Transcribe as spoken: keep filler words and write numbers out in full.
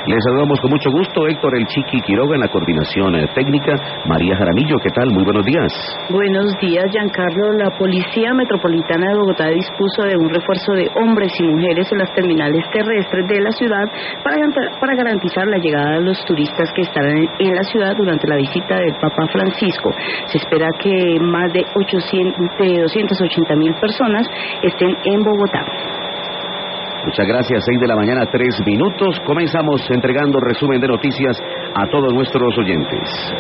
Les saludamos con mucho gusto, Héctor El Chiqui Quiroga en la coordinación eh, técnica, María Jaramillo, ¿qué tal? Muy buenos días. Buenos días, Giancarlo. La Policía Metropolitana de Bogotá dispuso de un refuerzo de hombres y mujeres en las terminales terrestres de la ciudad para, para garantizar la llegada de los turistas que estarán en la ciudad durante la visita del Papa Francisco. Se espera que más de, ochocientos, de doscientas ochenta mil personas estén en Bogotá. Muchas gracias, seis de la mañana, tres minutos. Comenzamos entregando resumen de noticias a todos nuestros oyentes.